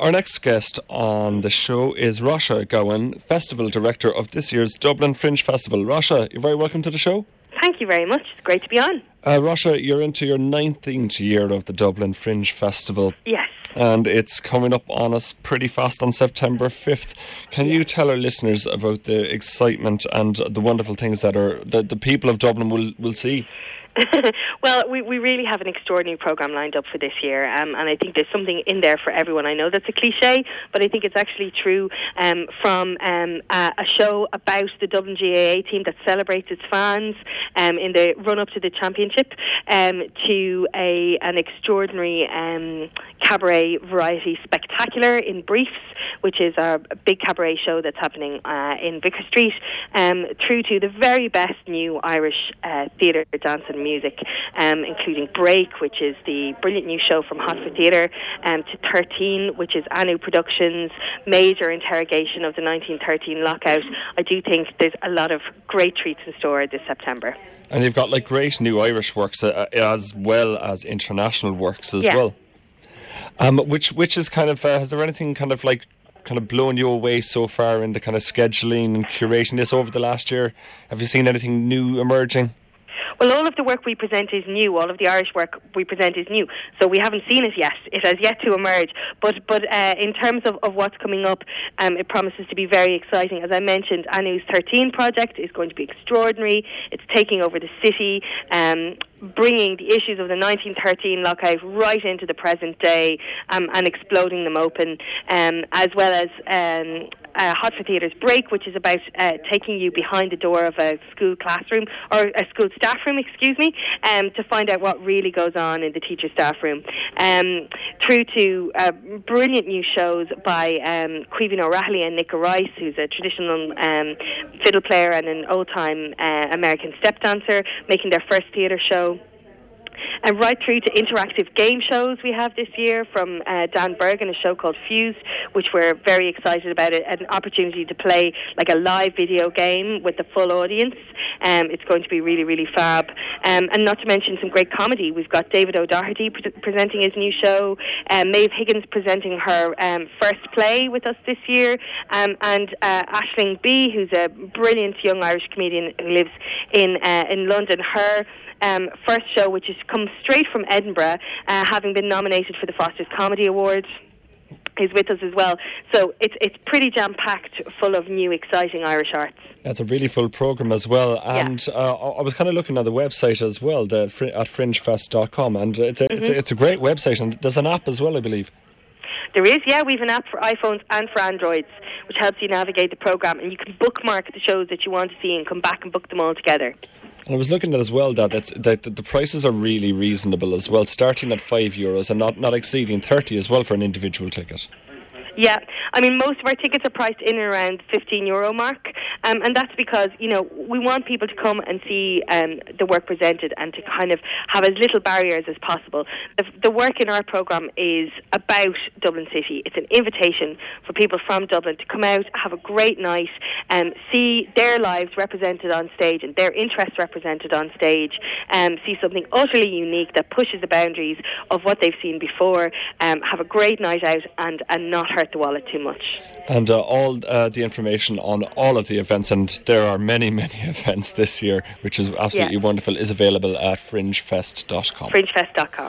Our next guest on the show is Rasha Gowan, Festival Director of this year's Dublin Fringe Festival. Rasha, you're very welcome to the show. Thank you very much. It's great to be on. Rasha, you're into your 19th year of the Dublin Fringe Festival. Yes. And it's coming up on us pretty fast on September 5th. Can you tell our listeners about the excitement and the wonderful things that the people of Dublin will see? Well, we really have an extraordinary programme lined up for this year, and I think there's something in there for everyone. I know that's a cliche, but I think it's actually true, from a show about the Dublin GAA team that celebrates its fans in the run-up to the championship, to an extraordinary cabaret variety spectacular in Briefs, which is a big cabaret show that's happening in Vicar Street, through to the very best new Irish theatre, dance and music, including Break, which is the brilliant new show from Hotfoot Theatre, to 13, which is Anu Productions' major interrogation of the 1913 lockout. I do think there's a lot of great treats in store this September. And you've got great new Irish works as well as international works as well. Which is kind of has there anything kind of blown you away so far in the kind of scheduling and curating this over the last year? Have you seen anything new emerging? Well, all of the work we present is new. All of the Irish work we present is new. So we haven't seen it yet. It has yet to emerge. But in terms of what's coming up, it promises to be very exciting. As I mentioned, Anu's 13 project is going to be extraordinary. It's taking over the city, bringing the issues of the 1913 lockout right into the present day, and exploding them open, as well as Hotfoot Theatre's Break, which is about taking you behind the door of a school classroom, or a school staff room, to find out what really goes on in the teacher staff room, through to brilliant new shows by Caoimhín O'Reilly and Nick Rice, who's a traditional fiddle player and an old-time American step dancer, making their first theatre show. And right through to interactive game shows we have this year from Dan Bergen, a show called Fused, which we're very excited about, an opportunity to play like a live video game with the full audience. It's going to be really, really fab. And not to mention some great comedy. We've got David O'Doherty presenting his new show, Maeve Higgins presenting her first play with us this year, and Aisling B, who's a brilliant young Irish comedian who lives in London. Her first show, which has come straight from Edinburgh, having been nominated for the Foster's Comedy Awards, is with us as well. So it's pretty jam-packed, full of new, exciting Irish arts. It's a really full programme as well. And I was kind of looking at the website as well, at fringefest.com, and it's a great website, and there's an app as well, I believe. There is, yeah. We have an app for iPhones and for Androids, which helps you navigate the programme, and you can bookmark the shows that you want to see and come back and book them all together. And I was looking at as well that the prices are really reasonable as well, starting at €5 and not exceeding 30 as well for an individual ticket. Yeah, I mean, most of our tickets are priced in and around the €15 mark, and that's because, we want people to come and see the work presented and to kind of have as little barriers as possible. The work in our programme is about Dublin City. It's an invitation for people from Dublin to come out, have a great night, see their lives represented on stage and their interests represented on stage, see something utterly unique that pushes the boundaries of what they've seen before, have a great night out and not hurt the wallet too much. And all the information on all of the events, and there are many, many events this year, which is absolutely wonderful, is available at fringefest.com. Fringefest.com.